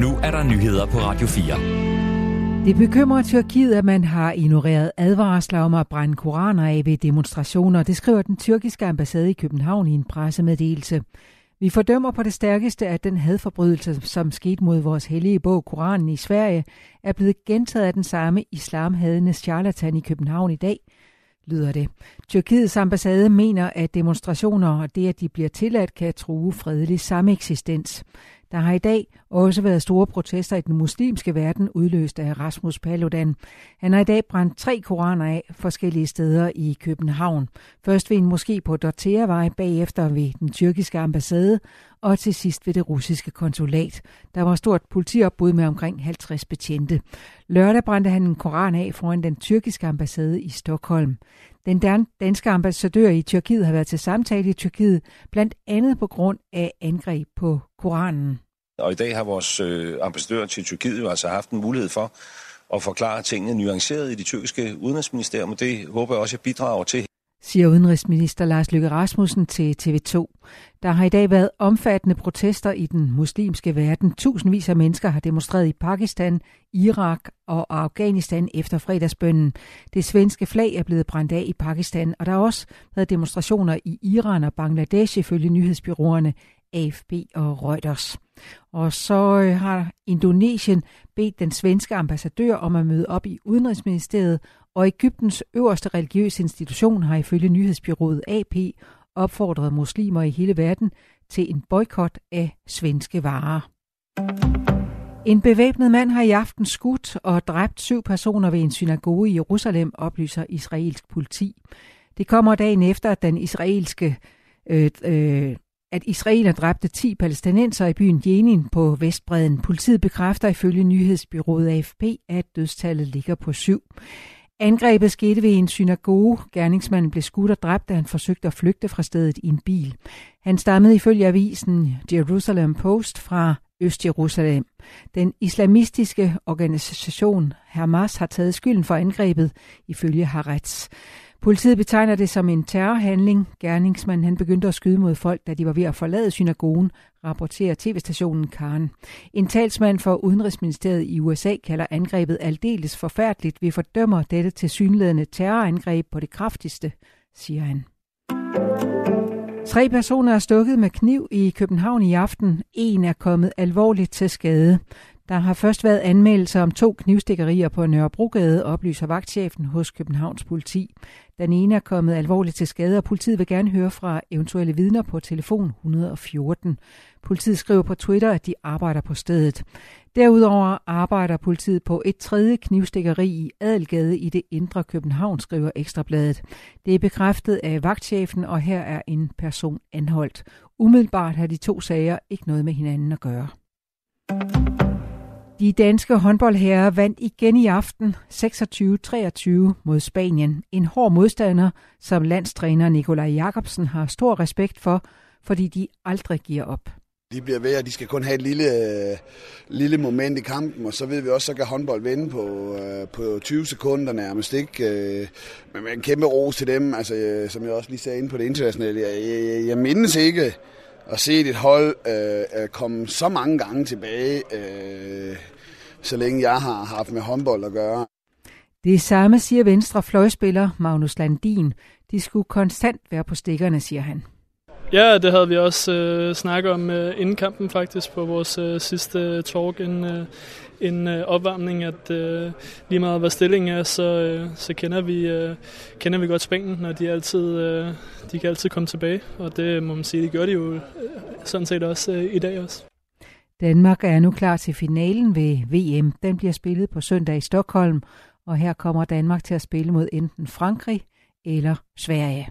nu er der nyheder på Radio 4. Det bekymrer Tyrkiet, at man har ignoreret advarsler om at brænde koraner af ved demonstrationer. Det skriver den tyrkiske ambassade i København i en pressemeddelelse. Vi fordømmer på det stærkeste, at den hadforbrydelse, som skete mod vores hellige bog, Koranen i Sverige, er blevet gentaget af den samme islamhadende charlatan i København i dag, lyder det. Tyrkiets ambassade mener, at demonstrationer og det, at de bliver tilladt, kan true fredelig sameksistens. Der har i dag også været store protester i den muslimske verden, udløst af Rasmus Paludan. Han har i dag brændt 3 koraner af forskellige steder i København. Først ved en moské på Dortheavej, bagefter ved den tyrkiske ambassade og til sidst ved det russiske konsulat. Der var stort politiopbud med omkring 50 betjente. Lørdag brændte han en koran af foran den tyrkiske ambassade i Stockholm. Den danske ambassadør i Tyrkiet har været til samtale i Tyrkiet, blandt andet på grund af angreb på Koranen. Og i dag har vores ambassadør til Tyrkiet jo altså haft en mulighed for at forklare tingene nuanceret i det tyrkiske udenrigsministerium, og det håber jeg også, at bidrager til. Siger udenrigsminister Lars Løkke Rasmussen til TV2. Der har i dag været omfattende protester i den muslimske verden. Tusindvis af mennesker har demonstreret i Pakistan, Irak og Afghanistan efter fredagsbønnen. Det svenske flag er blevet brændt af i Pakistan, og der har også været demonstrationer i Iran og Bangladesh ifølge nyhedsbureauerne AFP og Reuters. Og så har Indonesien bedt den svenske ambassadør om at møde op i Udenrigsministeriet, og Egyptens øverste religiøse institution har ifølge nyhedsbureauet AP opfordret muslimer i hele verden til en boykot af svenske varer. En bevæbnet mand har i aften skudt og dræbt 7 personer ved en synagoge i Jerusalem, oplyser israelsk politi. Det kommer dagen efter, at israeler dræbte 10 palæstinenser i byen Jenin på Vestbredden. Politiet bekræfter ifølge nyhedsbureauet AFP, at dødstallet ligger på 7. Angrebet skete ved en synagoge. Gerningsmanden blev skudt og dræbt, da han forsøgte at flygte fra stedet i en bil. Han stammede ifølge avisen Jerusalem Post fra Øst-Jerusalem. Den islamistiske organisation Hamas har taget skylden for angrebet ifølge Haaretz. Politiet betegner det som en terrorhandling. Gerningsmanden han begyndte at skyde mod folk, da de var ved at forlade synagogen, rapporterer tv-stationen Karen. En talsmand for Udenrigsministeriet i USA kalder angrebet aldeles forfærdeligt. Vi fordømmer dette tilsyneladende terrorangreb på det kraftigste, siger han. 3 personer er stukket med kniv i København i aften. 1 er kommet alvorligt til skade. Der har først været anmeldelser om 2 knivstikkerier på Nørrebrogade, oplyser vagtchefen hos Københavns politi. Den ene er kommet alvorligt til skade, og politiet vil gerne høre fra eventuelle vidner på telefon 114. Politiet skriver på Twitter, at de arbejder på stedet. Derudover arbejder politiet på et 3. knivstikkeri i Adelgade i det indre København, skriver Ekstrabladet. Det er bekræftet af vagtchefen, og her er en person anholdt. Umiddelbart har de 2 sager ikke noget med hinanden at gøre. De danske håndboldherrer vandt igen i aften 26-23 mod Spanien. En hård modstander, som landstræner Nikolaj Jakobsen har stor respekt for, fordi de aldrig giver op. De bliver ved, og de skal kun have et lille moment i kampen, og så ved vi også, så kan håndbold vende på 20 sekunder nærmest, ikke? Men en kæmpe ros til dem, altså, som jeg også lige sagde inde på det internationale. Jeg mindes ikke at se et hold komme så mange gange tilbage, så længe jeg har haft med håndbold at gøre. Det samme siger venstre fløjspiller Magnus Landin. De skulle konstant være på stikkerne, siger han. Ja, det havde vi også snakket om inden kampen faktisk på vores sidste talk, en opvarmning, at lige meget hvad stillingen er, så kender vi godt Spanien, når de kan altid komme tilbage, og det må man sige, det gør de jo sådan set også i dag også. Danmark er nu klar til finalen ved VM. Den bliver spillet på søndag i Stockholm, og her kommer Danmark til at spille mod enten Frankrig eller Sverige.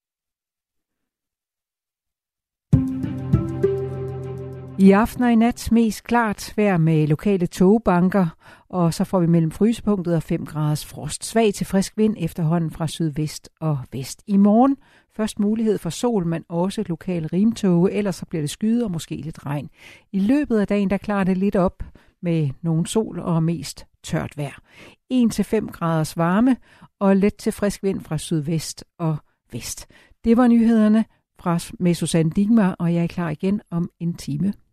I aften og i nat mest klart vejr med lokale tågebanker, og så får vi mellem frysepunktet og 5 graders frost. Svag til frisk vind efterhånden fra sydvest og vest. I morgen først mulighed for sol, men også lokale rimtåge, ellers så bliver det skyde og måske lidt regn. I løbet af dagen der klarer det lidt op med nogen sol og mest tørt vejr. 1-5 graders varme og let til frisk vind fra sydvest og vest. Det var nyhederne med Susanne Digmar, og jeg er klar igen om en time.